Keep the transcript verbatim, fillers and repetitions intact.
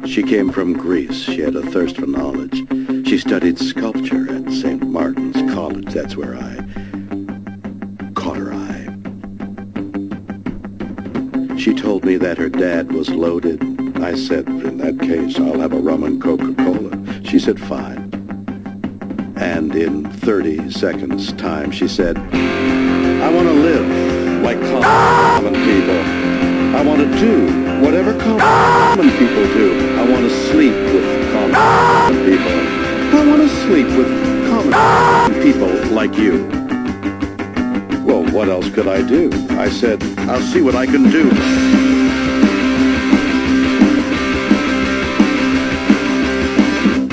She came from Greece. She had a thirst for knowledge. She studied sculpture at Saint Martin's College. That's where I caught her eye. She told me that her dad was loaded. I said, in that case, I'll have a rum and Coca-Cola. She said, fine. And in thirty seconds time, she said, I want to live like common people. I want to do whatever common people do. I want to sleep with common people. I want to sleep with common people like you. Well, what else could I do? I said, I'll see what I can do.